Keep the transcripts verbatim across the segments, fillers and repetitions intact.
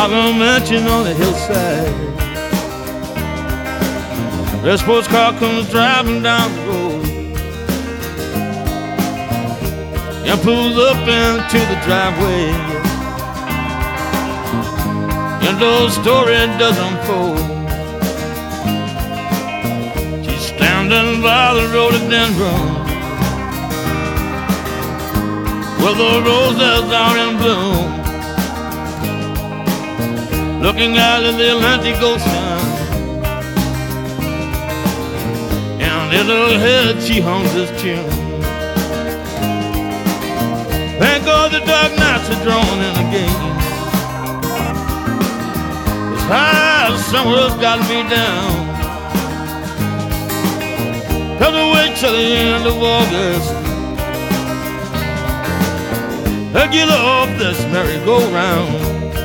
Hollow mansion on the hillside. Red sports car comes driving down the road and pulls up into the driveway, and the story does unfold. She's standing by the rhododendron where the roses are in bloom, looking out at the Atlantic Ocean, and in her head she hums this tune. Thank God the dark nights are drawn in again. This high summer's got me down. Have to wait till the end of August to get off this merry-go-round.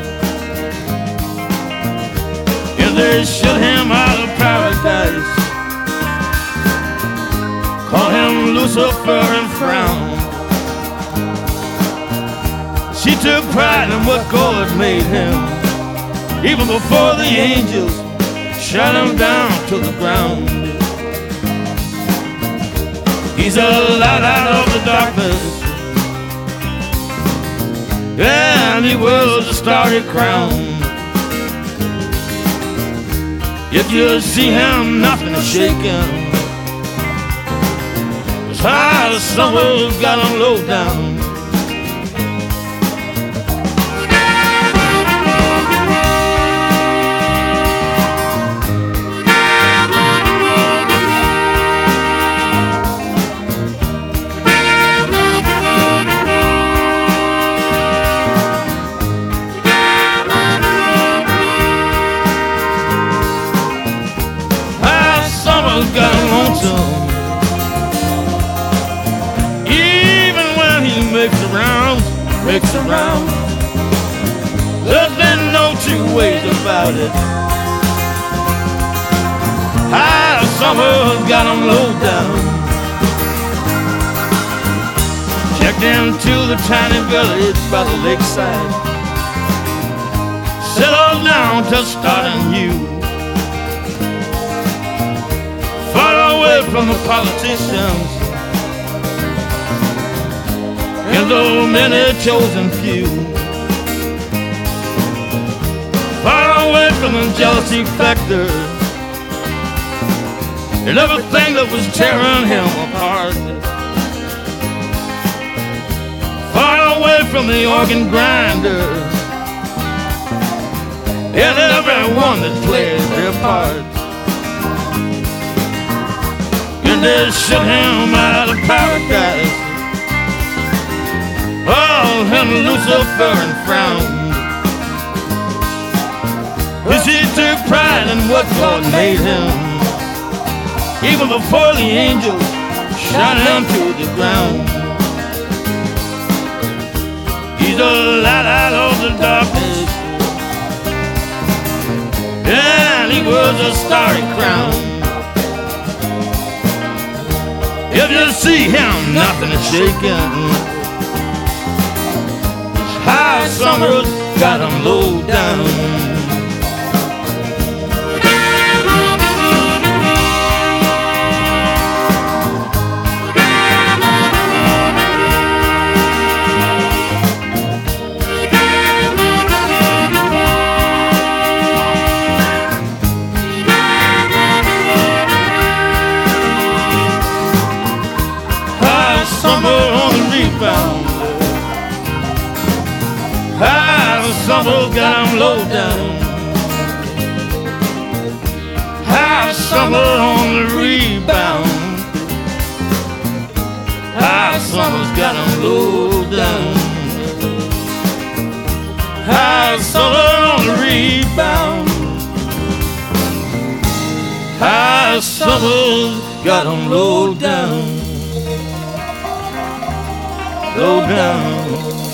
And they shut him out of paradise, call him Lucifer and frown. She took pride in what God made him, even before the angels shot him down to the ground. He's a light out of the darkness, and he wears a starry crown. If you see him, nothing is shaking. It's how the summer's got him low down. Got lonesome, even when he makes the rounds, makes the rounds. There's been no two ways about it. High summer's got him low down. Checked into the tiny village by the lakeside, settled down to start anew, away from the politicians and the many chosen few, far away from the jealousy factor and everything that was tearing him apart, far away from the organ grinder and everyone that played their part. And they shut him out of paradise, oh, and Lucifer and frowned. Cause he took pride in what God made him, even before the angels shot him to the ground. He's a light out of the darkness, and he wears a starry crown. If you see him, nothing is shaking. This high summer's got him low down. High summer's got him low down. High summer on the rebound. High summer's got him low down. High summer on the rebound. High summer's got him low down. Low down.